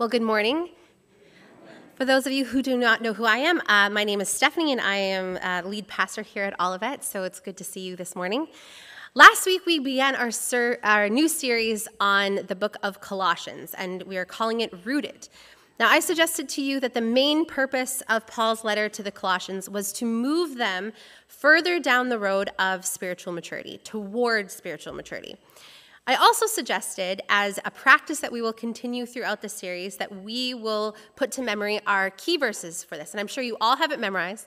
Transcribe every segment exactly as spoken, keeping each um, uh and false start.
Well, good morning. For those of you who do not know who I am, uh, my name is Stephanie, and I am uh, lead pastor here at Olivet, so it's good to see you this morning. Last week, we began our, ser- our new series on the book of Colossians, and we are calling it Rooted. Now, I suggested to you that the main purpose of Paul's letter to the Colossians was to move them further down the road of spiritual maturity, toward spiritual maturity. I also suggested, as a practice that we will continue throughout the series, that we will put to memory our key verses for this. And I'm sure you all have it memorized.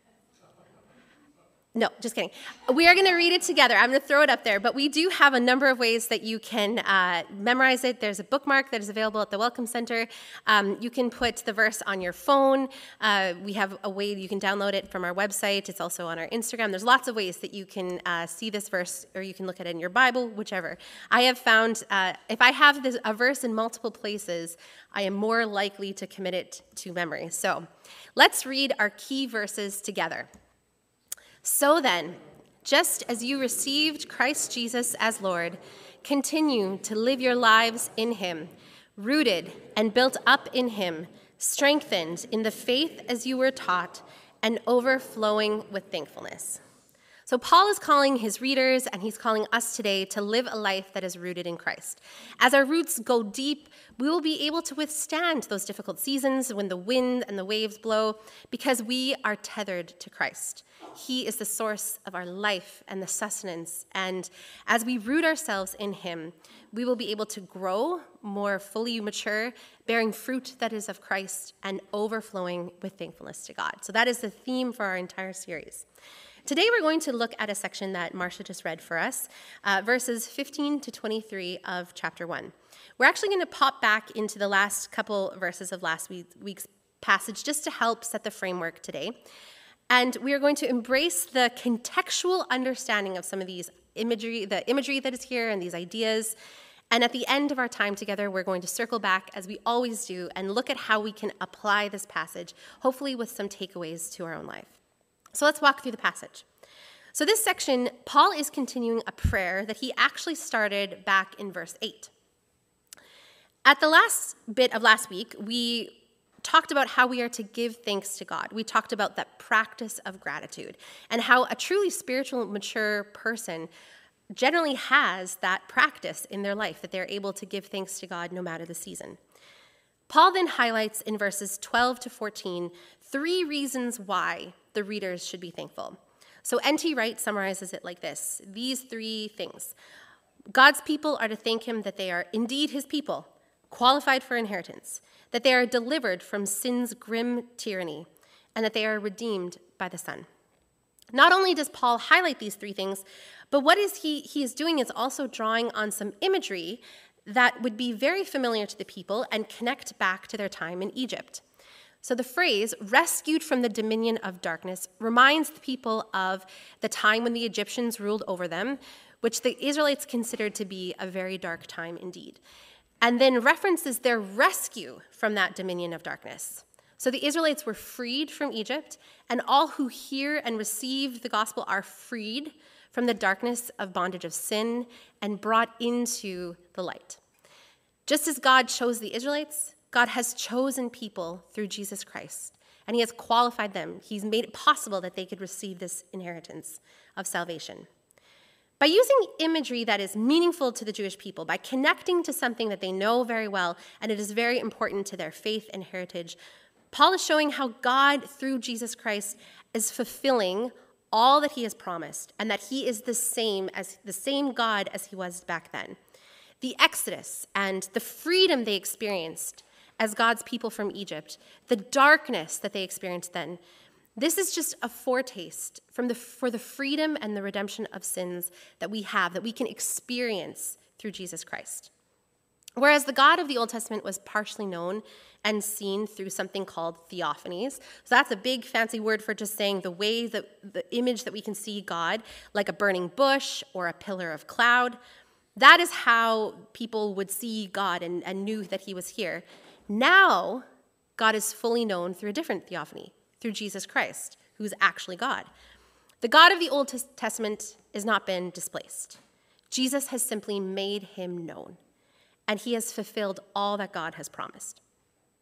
No, just kidding. We are going to read it together. I'm going to throw it up there. But we do have a number of ways that you can uh, memorize it. There's a bookmark that is available at the Welcome Center. Um, you can put the verse on your phone. Uh, we have a way you can download it from our website. It's also on our Instagram. There's lots of ways that you can uh, see this verse, or you can look at it in your Bible, whichever. I have found uh, if I have this, a verse in multiple places, I am more likely to commit it to memory. So let's read our key verses together. So then, just as you received Christ Jesus as Lord, continue to live your lives in him, rooted and built up in him, strengthened in the faith as you were taught, and overflowing with thankfulness. So Paul is calling his readers, and he's calling us today to live a life that is rooted in Christ. As our roots go deep, we will be able to withstand those difficult seasons when the wind and the waves blow, because we are tethered to Christ. He is the source of our life and the sustenance, and as we root ourselves in him, we will be able to grow more fully mature, bearing fruit that is of Christ and overflowing with thankfulness to God. So that is the theme for our entire series. Today we're going to look at a section that Marcia just read for us, uh, verses fifteen to twenty-three of chapter one. We're actually going to pop back into the last couple verses of last week, week's passage just to help set the framework today. And we are going to embrace the contextual understanding of some of these imagery, the imagery that is here and these ideas. And at the end of our time together, we're going to circle back, as we always do, and look at how we can apply this passage, hopefully with some takeaways to our own life. So let's walk through the passage. So this section, Paul is continuing a prayer that he actually started back in verse eight. At the last bit of last week, we talked about how we are to give thanks to God. We talked about that practice of gratitude and how a truly spiritual, mature person generally has that practice in their life, that they're able to give thanks to God no matter the season. Paul then highlights in verses twelve to fourteen three reasons why the readers should be thankful. So N T Wright summarizes it like this: these three things. God's people are to thank him that they are indeed his people, qualified for inheritance, that they are delivered from sin's grim tyranny, and that they are redeemed by the Son. Not only does Paul highlight these three things, but what is he, he is doing is also drawing on some imagery that would be very familiar to the people and connect back to their time in Egypt. So the phrase, rescued from the dominion of darkness, reminds the people of the time when the Egyptians ruled over them, which the Israelites considered to be a very dark time indeed, and then references their rescue from that dominion of darkness. So the Israelites were freed from Egypt, and all who hear and receive the gospel are freed from the darkness of bondage of sin and brought into the light. Just as God chose the Israelites, God has chosen people through Jesus Christ, and he has qualified them. He's made it possible that they could receive this inheritance of salvation. By using imagery that is meaningful to the Jewish people, by connecting to something that they know very well, and it is very important to their faith and heritage, Paul is showing how God, through Jesus Christ, is fulfilling all that he has promised, and that he is the same as the same God as he was back then. The Exodus and the freedom they experienced as God's people from Egypt, the darkness that they experienced then, this is just a foretaste from the, for the freedom and the redemption of sins that we have, that we can experience through Jesus Christ. Whereas the God of the Old Testament was partially known and seen through something called theophanies. So that's a big fancy word for just saying the way that the image that we can see God, like a burning bush or a pillar of cloud. That is how people would see God and, and knew that he was here. Now, God is fully known through a different theophany, through Jesus Christ, who is actually God. The God of the Old Testament has not been displaced. Jesus has simply made him known, and he has fulfilled all that God has promised.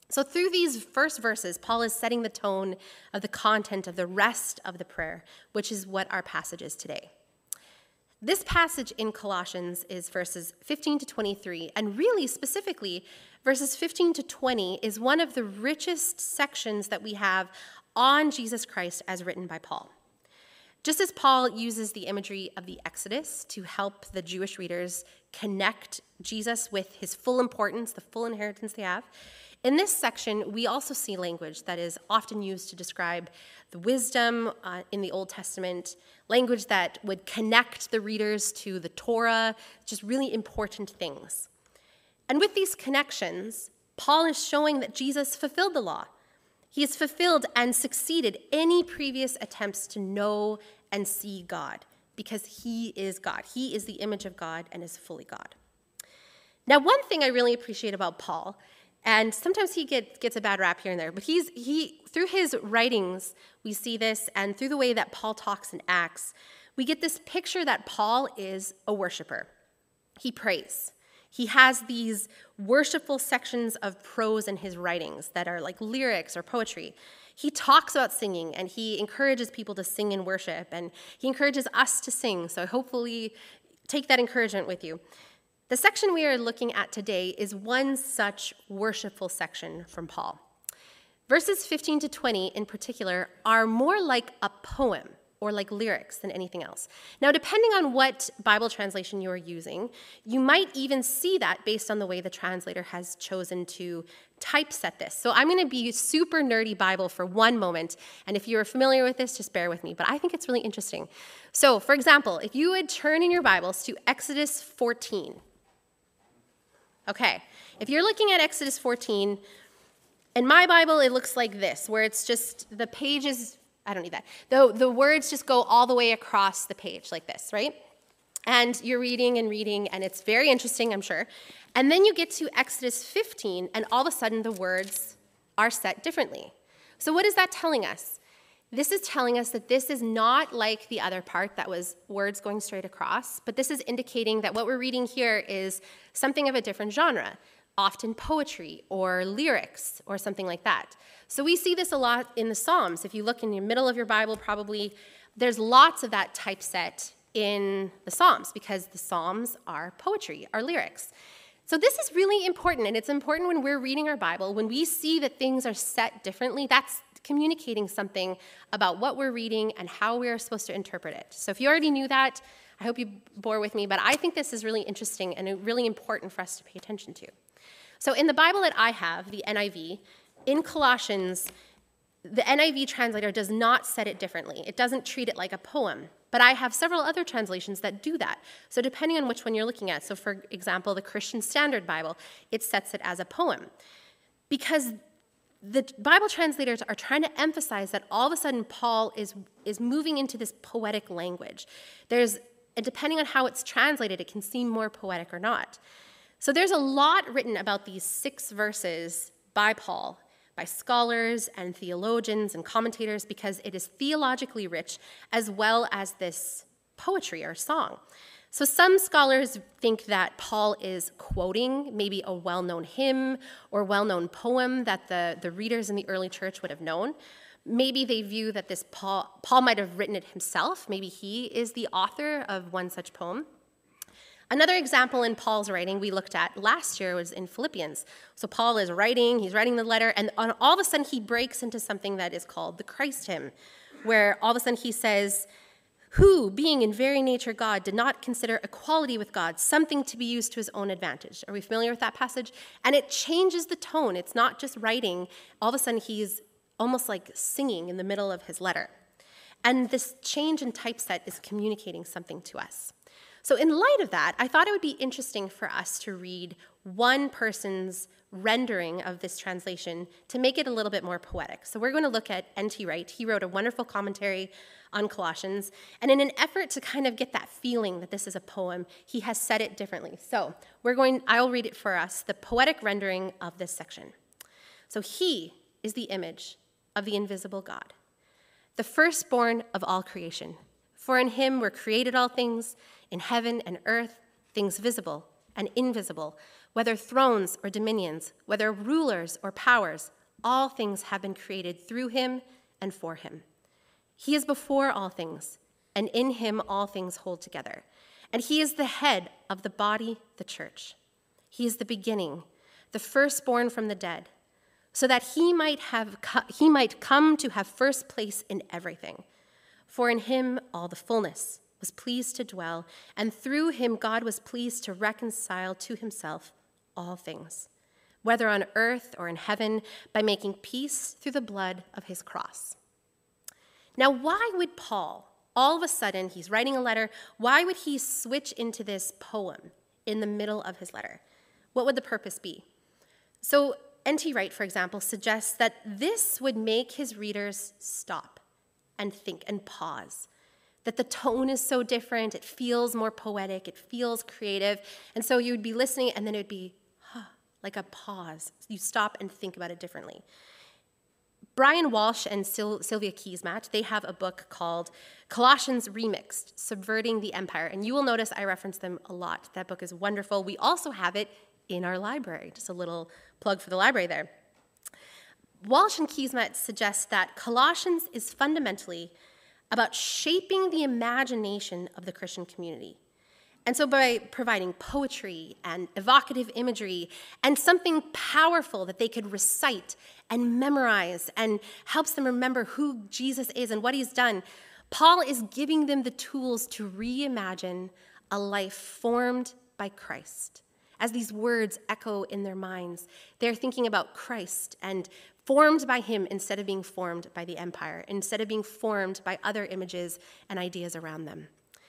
So through these first verses, Paul is setting the tone of the content of the rest of the prayer, which is what our passage is today. This passage in Colossians is verses fifteen to twenty-three, and really specifically, verses fifteen to twenty is one of the richest sections that we have on Jesus Christ as written by Paul. Just as Paul uses the imagery of the Exodus to help the Jewish readers connect Jesus with his full importance, the full inheritance they have, in this section, we also see language that is often used to describe the wisdom uh, in the Old Testament, language that would connect the readers to the Torah, just really important things. And with these connections, Paul is showing that Jesus fulfilled the law. He has fulfilled and succeeded any previous attempts to know and see God, because he is God. He is the image of God and is fully God. Now, one thing I really appreciate about Paul, and sometimes he get, gets a bad rap here and there, but he's he through his writings, we see this, and through the way that Paul talks and acts, we get this picture that Paul is a worshiper. He prays. He has these worshipful sections of prose in his writings that are like lyrics or poetry. He talks about singing, and he encourages people to sing and worship, and he encourages us to sing, so hopefully take that encouragement with you. The section we are looking at today is one such worshipful section from Paul. Verses fifteen to twenty in particular are more like a poem or like lyrics than anything else. Now, depending on what Bible translation you are using, you might even see that based on the way the translator has chosen to typeset this. So I'm going to be super nerdy Bible for one moment, and if you're familiar with this, just bear with me, but I think it's really interesting. So, for example, if you would turn in your Bibles to Exodus fourteen. Okay, if you're looking at Exodus fourteen, in my Bible, it looks like this, where it's just the pages, I don't need that. The, the words just go all the way across the page like this, right? And you're reading and reading, and it's very interesting, I'm sure. And then you get to Exodus fifteen, and all of a sudden the words are set differently. So what is that telling us? This is telling us that this is not like the other part that was words going straight across, but this is indicating that what we're reading here is something of a different genre, often poetry or lyrics or something like that. So we see this a lot in the Psalms. If you look in the middle of your Bible, probably there's lots of that typeset in the Psalms because the Psalms are poetry, are lyrics. So this is really important, and it's important when we're reading our Bible. When we see that things are set differently, that's communicating something about what we're reading and how we're supposed to interpret it. So if you already knew that, I hope you bore with me, but I think this is really interesting and really important for us to pay attention to. So in the Bible that I have, the N I V, in Colossians, the N I V translator does not set it differently. It doesn't treat it like a poem. But I have several other translations that do that. So depending on which one you're looking at, so for example, the Christian Standard Bible, it sets it as a poem. Because the Bible translators are trying to emphasize that all of a sudden Paul is, is moving into this poetic language. There's, and depending on how it's translated, it can seem more poetic or not. So there's a lot written about these six verses by Paul, by scholars and theologians and commentators, because it is theologically rich as well as this poetry or song. So some scholars think that Paul is quoting maybe a well-known hymn or well-known poem that the, the readers in the early church would have known. Maybe they view that this Paul, Paul might have written it himself. Maybe he is the author of one such poem. Another example in Paul's writing we looked at last year was in Philippians. So Paul is writing, he's writing the letter, and all of a sudden he breaks into something that is called the Christ hymn, where all of a sudden he says, who, being in very nature God, did not consider equality with God something to be used to his own advantage. Are we familiar with that passage? And it changes the tone. It's not just writing. All of a sudden he's almost like singing in the middle of his letter. And this change in typeset is communicating something to us. So in light of that, I thought it would be interesting for us to read one person's rendering of this translation to make it a little bit more poetic. So we're going to look at N T Wright. He wrote a wonderful commentary on Colossians, and in an effort to kind of get that feeling that this is a poem, he has said it differently. So we're going, I'll read it for us, the poetic rendering of this section. So he is the image of the invisible God, the firstborn of all creation. For in him were created all things, in heaven and earth, things visible and invisible, whether thrones or dominions, whether rulers or powers, all things have been created through him and for him. He is before all things, and in him all things hold together. And he is the head of the body, the church. He is the beginning, the firstborn from the dead, so that he might have he might come to have first place in everything. For in him all the fullness was pleased to dwell, and through him God was pleased to reconcile to himself all things, whether on earth or in heaven, by making peace through the blood of his cross. Now, why would Paul, all of a sudden, he's writing a letter, why would he switch into this poem in the middle of his letter? What would the purpose be? So N T Wright, for example, suggests that this would make his readers stop and think and pause, that the tone is so different, it feels more poetic, it feels creative, and so you would be listening and then it would be, huh, like a pause. You stop and think about it differently. Brian Walsh and Sil- Sylvia Keesmaat, they have a book called Colossians Remixed, Subverting the Empire, and you will notice I reference them a lot. That book is wonderful. We also have it in our library, just a little plug for the library there. Walsh and Keesmaat suggest that Colossians is fundamentally about shaping the imagination of the Christian community. And so by providing poetry and evocative imagery and something powerful that they could recite and memorize and helps them remember who Jesus is and what he's done, Paul is giving them the tools to reimagine a life formed by Christ. As these words echo in their minds, they're thinking about Christ and formed by him instead of being formed by the empire, instead of being formed by other images and ideas around them.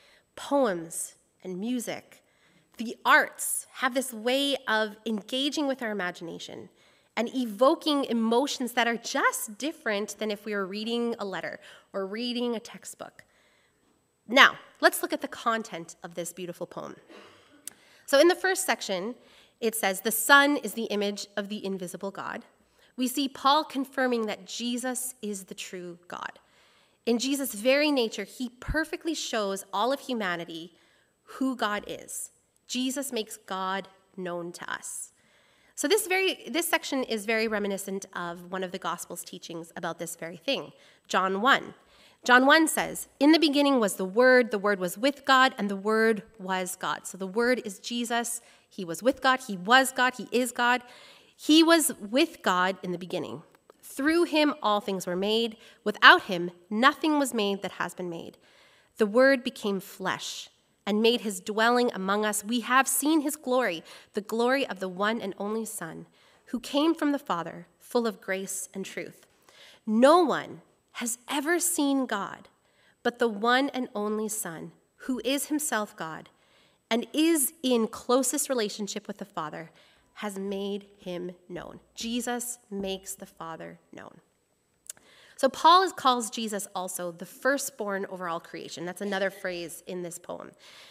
Poems and music, the arts have this way of engaging with our imagination and evoking emotions that are just different than if we were reading a letter or reading a textbook. Now, let's look at the content of this beautiful poem. So in the first section, it says, "The Son is the image of the invisible God." We see Paul confirming that Jesus is the true God. In Jesus' very nature, he perfectly shows all of humanity who God is. Jesus makes God known to us. So this very this section is very reminiscent of one of the Gospels' teachings about this very thing, John one. John one says, "In the beginning was the Word, the Word was with God, and the Word was God." So the Word is Jesus. He was with God, he was God, he is God. He was with God in the beginning. Through him all things were made. Without him nothing was made that has been made. The Word became flesh and made his dwelling among us. We have seen his glory, the glory of the one and only Son, who came from the Father, full of grace and truth. No one has ever seen God, but the one and only Son, who is himself God and is in closest relationship with the Father, has made him known. Jesus makes the Father known. So Paul calls Jesus also the firstborn over all creation. That's another phrase in this poem.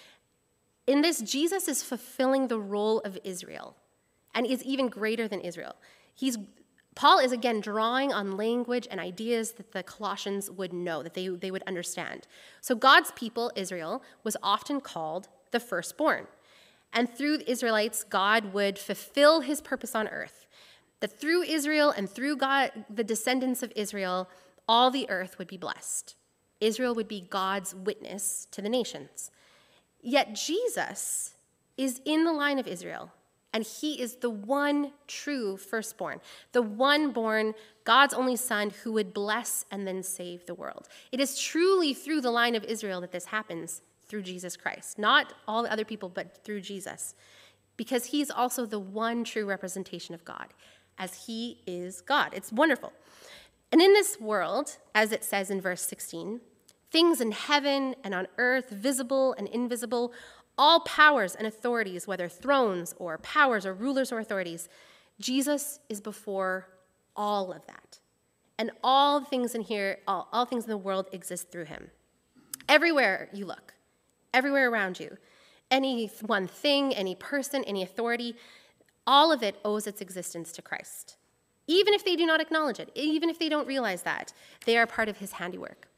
In this, Jesus is fulfilling the role of Israel and is even greater than Israel. He's Paul is again drawing on language and ideas that the Colossians would know, that they, they would understand. So God's people, Israel, was often called the firstborn. And through the Israelites, God would fulfill his purpose on earth. That through Israel and through God, the descendants of Israel, all the earth would be blessed. Israel would be God's witness to the nations. Yet Jesus is in the line of Israel, and he is the one true firstborn, the one born, God's only Son, who would bless and then save the world. It is truly through the line of Israel that this happens, through Jesus Christ. Not all the other people, but through Jesus. Because he's also the one true representation of God, as he is God. It's wonderful. And in this world, as it says in verse sixteen, things in heaven and on earth, visible and invisible, all powers and authorities, whether thrones or powers or rulers or authorities, Jesus is before all of that. And all things in here, all, all things in the world exist through him. Everywhere you look, everywhere around you, any one thing, any person, any authority, all of it owes its existence to Christ. Even if they do not acknowledge it, even if they don't realize that, they are part of his handiwork.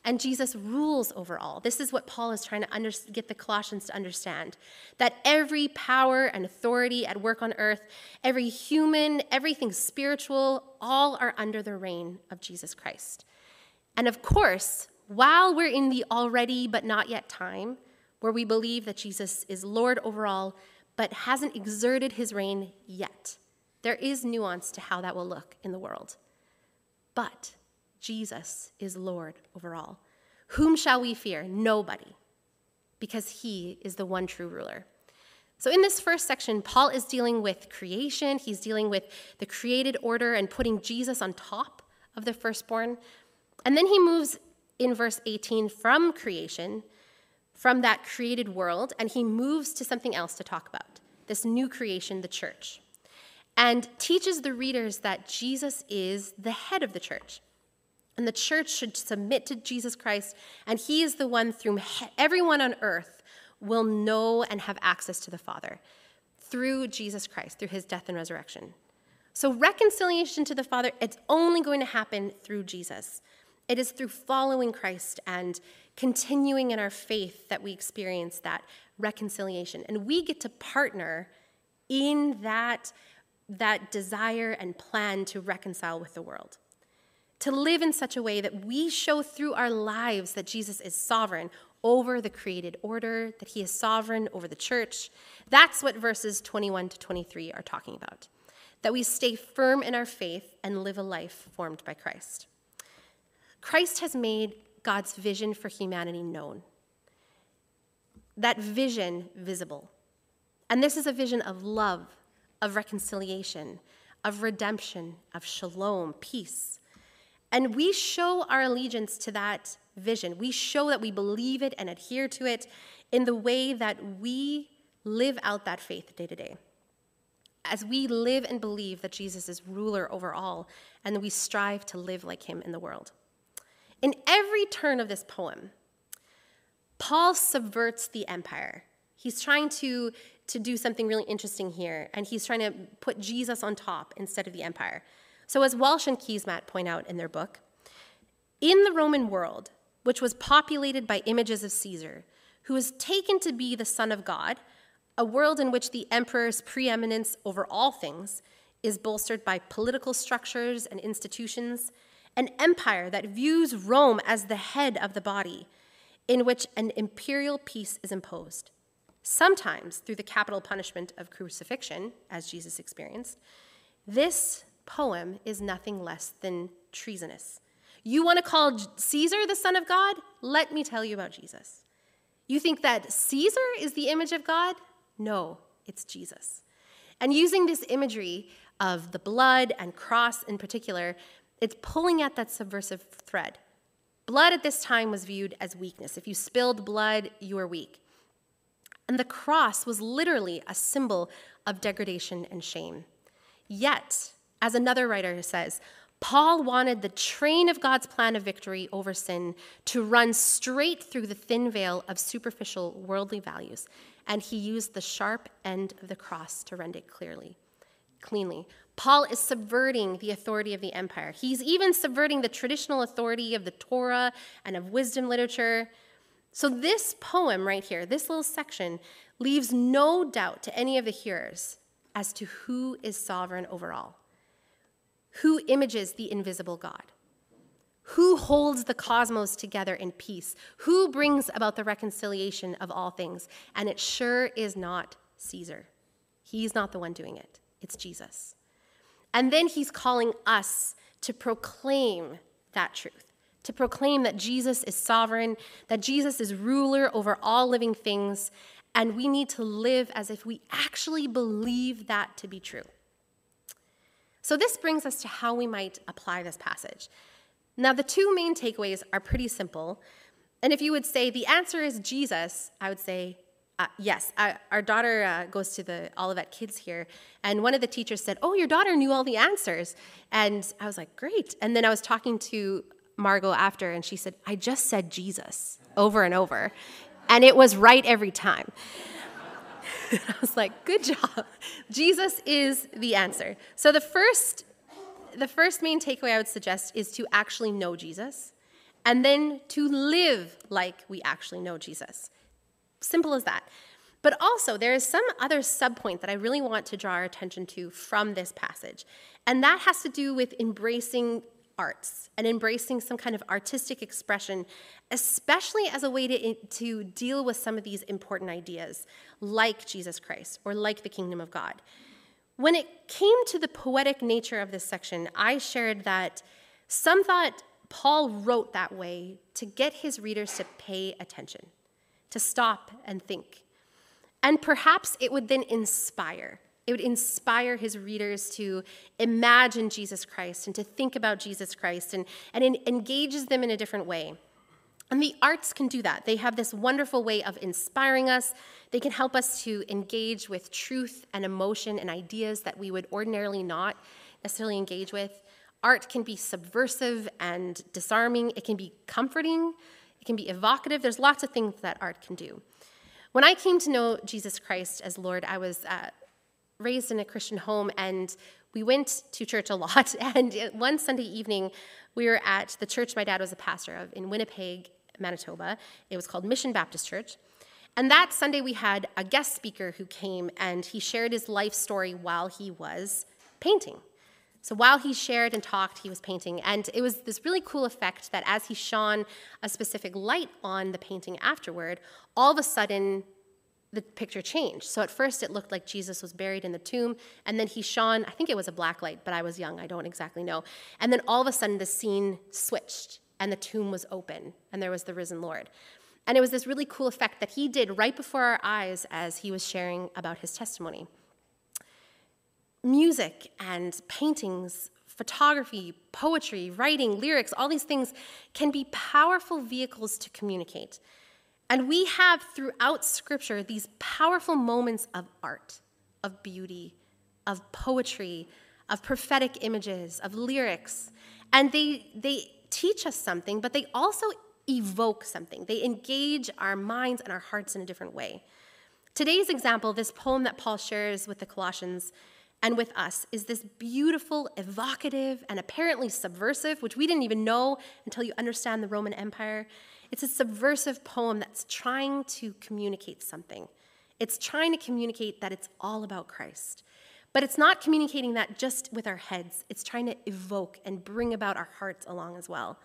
and Jesus rules over all. This is what Paul is trying to under- get the Colossians to understand, that every power and authority at work on earth, every human, everything spiritual, all are under the reign of Jesus Christ. And of course, while we're in the already but not yet time, where we believe that Jesus is Lord over all, but hasn't exerted his reign yet, there is nuance to how that will look in the world. But Jesus is Lord over all. Whom shall we fear? Nobody, because he is the one true ruler. So in this first section, Paul is dealing with creation. He's dealing with the created order and putting Jesus on top of the firstborn. And then he moves in verse eighteen from creation, from that created world, and he moves to something else to talk about, this new creation, the church, and teaches the readers that Jesus is the head of the church. And the church should submit to Jesus Christ, and he is the one through whom everyone on earth will know and have access to the Father through Jesus Christ, through his death and resurrection. So reconciliation to the Father, it's only going to happen through Jesus. It is through following Christ and continuing in our faith that we experience that reconciliation. And we get to partner in that, that desire and plan to reconcile with the world. To live in such a way that we show through our lives that Jesus is sovereign over the created order, that he is sovereign over the church. That's what verses twenty-one to twenty-three are talking about. That we stay firm in our faith and live a life formed by Christ. Christ has made God's vision for humanity known. That vision visible. And this is a vision of love, of reconciliation, of redemption, of shalom, peace. And we show our allegiance to that vision. We show that we believe it and adhere to it in the way that we live out that faith day to day. As we live and believe that Jesus is ruler over all, and we strive to live like him in the world. In every turn of this poem, Paul subverts the empire. He's trying to, to do something really interesting here, and he's trying to put Jesus on top instead of the empire. So as Walsh and Keesmaat point out in their book, in the Roman world, which was populated by images of Caesar, who was taken to be the Son of God, a world in which the emperor's preeminence over all things is bolstered by political structures and institutions, an empire that views Rome as the head of the body, in which an imperial peace is imposed, sometimes through the capital punishment of crucifixion, as Jesus experienced. This poem is nothing less than treasonous. You want to call Caesar the Son of God? Let me tell you about Jesus. You think that Caesar is the image of God? No, it's Jesus. And using this imagery of the blood and cross in particular, it's pulling at that subversive thread. Blood at this time was viewed as weakness. If you spilled blood, you were weak. And the cross was literally a symbol of degradation and shame. Yet, as another writer says, Paul wanted the train of God's plan of victory over sin to run straight through the thin veil of superficial worldly values, and he used the sharp end of the cross to rend it clearly, cleanly. Paul is subverting the authority of the empire. He's even subverting the traditional authority of the Torah and of wisdom literature. So this poem right here, this little section, leaves no doubt to any of the hearers as to who is sovereign over all. Who images the invisible God? Who holds the cosmos together in peace? Who brings about the reconciliation of all things? And it sure is not Caesar. He's not the one doing it. It's Jesus. And then he's calling us to proclaim that truth, to proclaim that Jesus is sovereign, that Jesus is ruler over all living things, and we need to live as if we actually believe that to be true. So this brings us to how we might apply this passage. Now, the two main takeaways are pretty simple. And if you would say the answer is Jesus, I would say uh, yes. I, our daughter uh, goes to the Olivet Kids here, and one of the teachers said, "Oh, your daughter knew all the answers." And I was like, great. And then I was talking to Margot after, and she said, "I just said Jesus over and over, and it was right every time." I was like, good job. Jesus is the answer. So the first, the first main takeaway I would suggest is to actually know Jesus and then to live like we actually know Jesus. Simple as that. But also, there is some other subpoint that I really want to draw our attention to from this passage, and that has to do with embracing arts and embracing some kind of artistic expression, especially as a way to, to deal with some of these important ideas, like Jesus Christ or like the kingdom of God. When it came to the poetic nature of this section, I shared that some thought Paul wrote that way to get his readers to pay attention, to stop and think. And perhaps it would then inspire. It would inspire his readers to imagine Jesus Christ and to think about Jesus Christ, and, and it engages them in a different way. And the arts can do that. They have this wonderful way of inspiring us. They can help us to engage with truth and emotion and ideas that we would ordinarily not necessarily engage with. Art can be subversive and disarming. It can be comforting. It can be evocative. There's lots of things that art can do. When I came to know Jesus Christ as Lord, I was uh, raised in a Christian home, and we went to church a lot. And one Sunday evening, we were at the church my dad was a pastor of in Winnipeg, Manitoba. It was called Mission Baptist Church. And that Sunday, we had a guest speaker who came, and he shared his life story while he was painting. So while he shared and talked, he was painting. And it was this really cool effect that as he shone a specific light on the painting afterward, all of a sudden, the picture changed. So at first, it looked like Jesus was buried in the tomb, and then he shone, I think it was a black light, but I was young, I don't exactly know. And then all of a sudden, the scene switched, and the tomb was open, and there was the risen Lord. And it was this really cool effect that he did right before our eyes as he was sharing about his testimony. Music and paintings, photography, poetry, writing, lyrics, all these things can be powerful vehicles to communicate. And we have throughout Scripture these powerful moments of art, of beauty, of poetry, of prophetic images, of lyrics. And they, they teach us something, but they also evoke something. They engage our minds and our hearts in a different way. Today's example, this poem that Paul shares with the Colossians and with us, is this beautiful, evocative, and apparently subversive, which we didn't even know until you understand the Roman Empire. It's a subversive poem that's trying to communicate something. It's trying to communicate that it's all about Christ. But it's not communicating that just with our heads. It's trying to evoke and bring about our hearts along as well.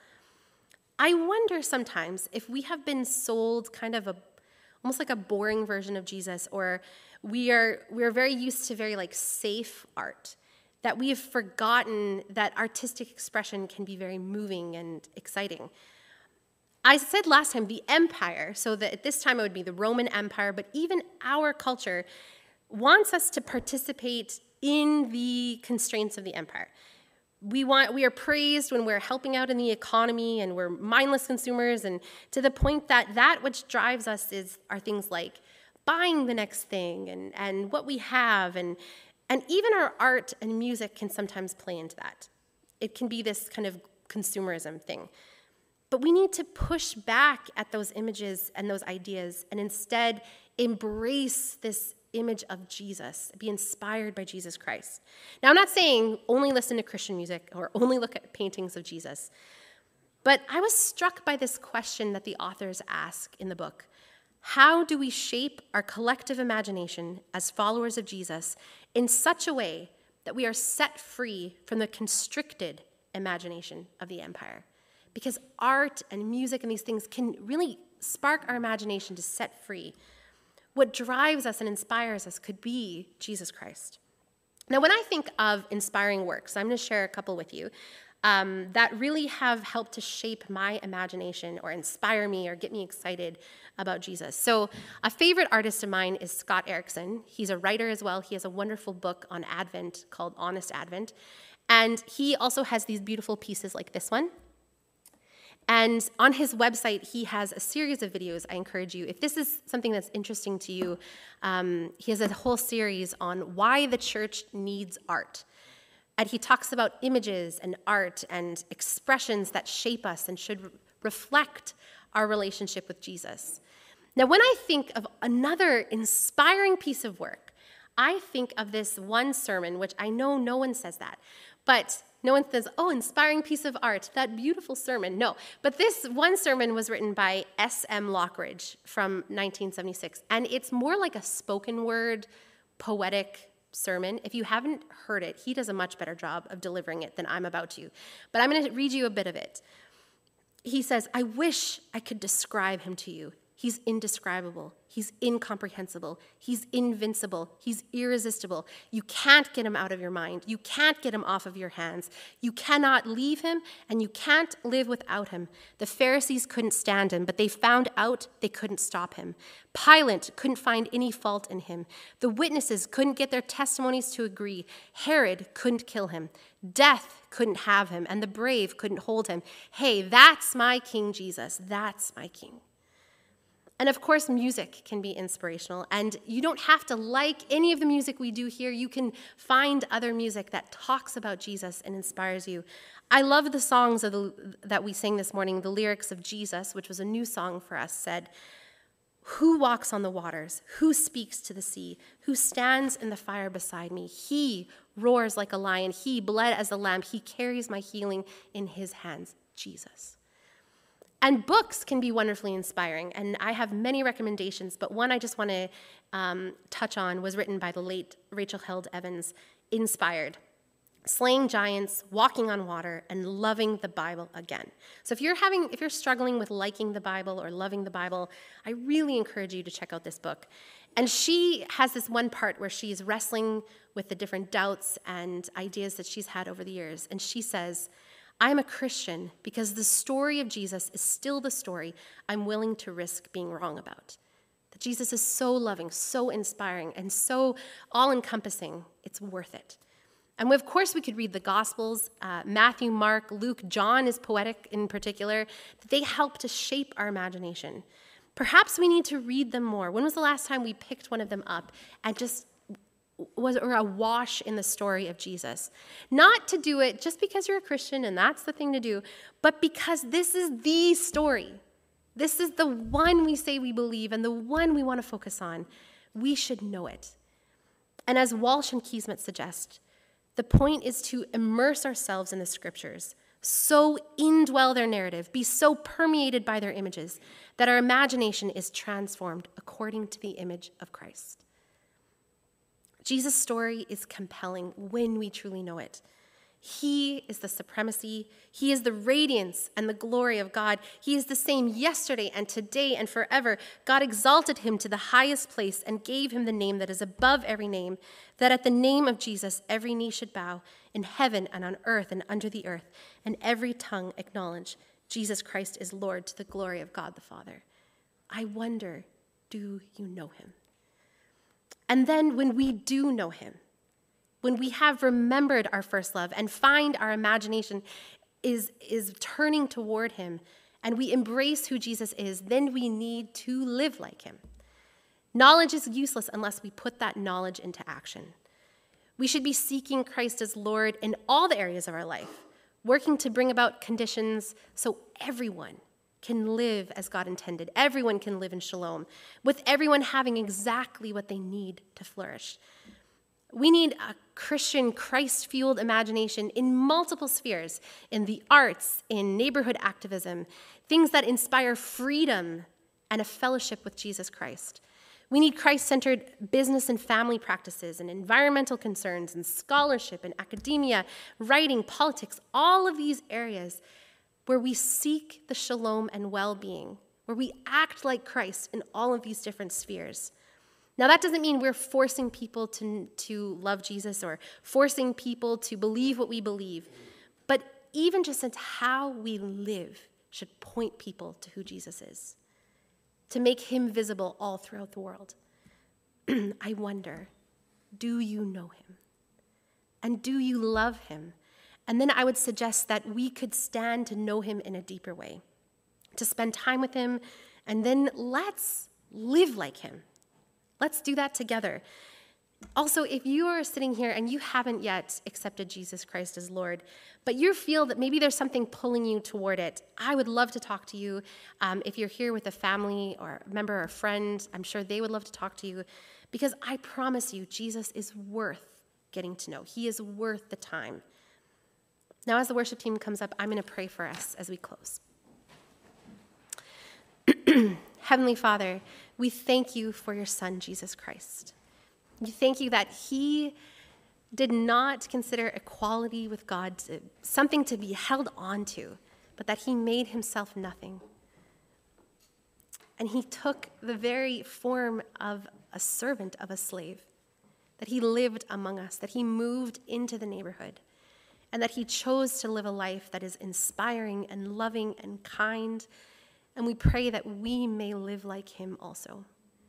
I wonder sometimes if we have been sold kind of a, almost like a boring version of Jesus, or we are we are very used to very like safe art, that we have forgotten that artistic expression can be very moving and exciting. I said last time the empire, so that at this time it would be the Roman Empire, but even our culture wants us to participate in the constraints of the empire. We want we are praised when we're helping out in the economy and we're mindless consumers, and to the point that that which drives us is are things like buying the next thing and, and what we have, and and even our art and music can sometimes play into that. It can be this kind of consumerism thing. But we need to push back at those images and those ideas and instead embrace this image of Jesus, be inspired by Jesus Christ. Now, I'm not saying only listen to Christian music or only look at paintings of Jesus, but I was struck by this question that the authors ask in the book. How do we shape our collective imagination as followers of Jesus in such a way that we are set free from the constricted imagination of the empire? Because art and music and these things can really spark our imagination to set free. What drives us and inspires us could be Jesus Christ. Now, when I think of inspiring works, I'm going to share a couple with you um, that really have helped to shape my imagination or inspire me or get me excited about Jesus. So a favorite artist of mine is Scott Erickson. He's a writer as well. He has a wonderful book on Advent called Honest Advent. And he also has these beautiful pieces like this one. And on his website, he has a series of videos. I encourage you, if this is something that's interesting to you, um, he has a whole series on why the church needs art. And he talks about images and art and expressions that shape us and should re- reflect our relationship with Jesus. Now, when I think of another inspiring piece of work, I think of this one sermon, which I know no one says that, but No one says, oh, inspiring piece of art, that beautiful sermon. No, but this one sermon was written by S M Lockridge from nineteen seventy-six, and it's more like a spoken word, poetic sermon. If you haven't heard it, he does a much better job of delivering it than I'm about to. But I'm going to read you a bit of it. He says, I wish I could describe him to you. He's indescribable. He's incomprehensible. He's invincible. He's irresistible. You can't get him out of your mind. You can't get him off of your hands. You cannot leave him, and you can't live without him. The Pharisees couldn't stand him, but they found out they couldn't stop him. Pilate couldn't find any fault in him. The witnesses couldn't get their testimonies to agree. Herod couldn't kill him. Death couldn't have him, and the brave couldn't hold him. Hey, that's my King Jesus. That's my King. And of course, music can be inspirational, and you don't have to like any of the music we do here. You can find other music that talks about Jesus and inspires you. I love the songs of the, that we sang this morning. The lyrics of Jesus, which was a new song for us, said, who walks on the waters? Who speaks to the sea? Who stands in the fire beside me? He roars like a lion. He bled as a lamb. He carries my healing in his hands, Jesus. And books can be wonderfully inspiring, and I have many recommendations, but one I just want to um, touch on was written by the late Rachel Held Evans, Inspired. Slaying giants, walking on water, and loving the Bible again. So if you're having, if you're struggling with liking the Bible or loving the Bible, I really encourage you to check out this book. And she has this one part where she's wrestling with the different doubts and ideas that she's had over the years, and she says, I'm a Christian because the story of Jesus is still the story I'm willing to risk being wrong about. That Jesus is so loving, so inspiring, and so all-encompassing, it's worth it. And of course, we could read the Gospels. Uh, Matthew, Mark, Luke, John is poetic in particular. They help to shape our imagination. Perhaps we need to read them more. When was the last time we picked one of them up and just was or awash in the story of Jesus? Not to do it just because you're a Christian and that's the thing to do, but because this is the story. This is the one we say we believe and the one we want to focus on. We should know it. And as Walsh and Keesmith suggest, the point is to immerse ourselves in the scriptures, so indwell their narrative, be so permeated by their images that our imagination is transformed according to the image of Christ. Jesus' story is compelling when we truly know it. He is the supremacy. He is the radiance and the glory of God. He is the same yesterday and today and forever. God exalted him to the highest place and gave him the name that is above every name, that at the name of Jesus every knee should bow in heaven and on earth and under the earth, and every tongue acknowledge Jesus Christ is Lord to the glory of God the Father. I wonder, do you know him? And then when we do know him, when we have remembered our first love and find our imagination is, is turning toward him, and we embrace who Jesus is, then we need to live like him. Knowledge is useless unless we put that knowledge into action. We should be seeking Christ as Lord in all the areas of our life, working to bring about conditions so everyone can live as God intended. Everyone can live in shalom, with everyone having exactly what they need to flourish. We need a Christian, Christ-fueled imagination in multiple spheres, in the arts, in neighborhood activism, things that inspire freedom and a fellowship with Jesus Christ. We need Christ-centered business and family practices and environmental concerns and scholarship and academia, writing, politics, all of these areas where we seek the shalom and well-being, where we act like Christ in all of these different spheres. Now, that doesn't mean we're forcing people to, to love Jesus or forcing people to believe what we believe, but even just into how we live should point people to who Jesus is, to make him visible all throughout the world. I wonder, do you know him? And do you love him? And then I would suggest that we could stand to know him in a deeper way, to spend time with him, and then let's live like him. Let's do that together. Also, if you are sitting here and you haven't yet accepted Jesus Christ as Lord, but you feel that maybe there's something pulling you toward it, I would love to talk to you. Um, if you're here with a family or a member or a friend, I'm sure they would love to talk to you, because I promise you, Jesus is worth getting to know. He is worth the time. Now, as the worship team comes up, I'm going to pray for us as we close. Heavenly Father, we thank you for your Son, Jesus Christ. We thank you that he did not consider equality with God to, something to be held on to, but that he made himself nothing. And he took the very form of a servant, of a slave, that he lived among us, that he moved into the neighborhood, and that he chose to live a life that is inspiring and loving and kind. And we pray that we may live like him also.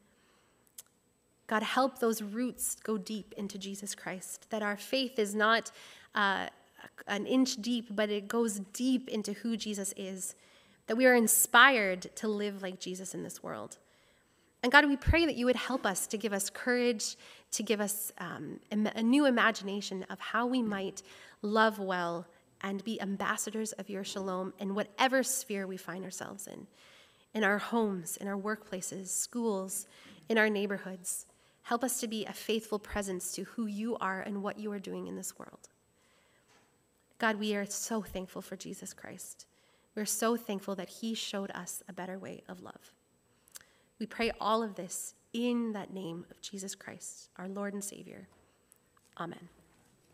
God, help those roots go deep into Jesus Christ, that our faith is not uh, an inch deep, but it goes deep into who Jesus is, that we are inspired to live like Jesus in this world. And God, we pray that you would help us, to give us courage, to give us um, a new imagination of how we might love well and be ambassadors of your shalom in whatever sphere we find ourselves in, in our homes, in our workplaces, schools, in our neighborhoods. Help us to be a faithful presence to who you are and what you are doing in this world. God, we are so thankful for Jesus Christ. We're so thankful that he showed us a better way of love. We pray all of this in that name of Jesus Christ, our Lord and Savior. Amen.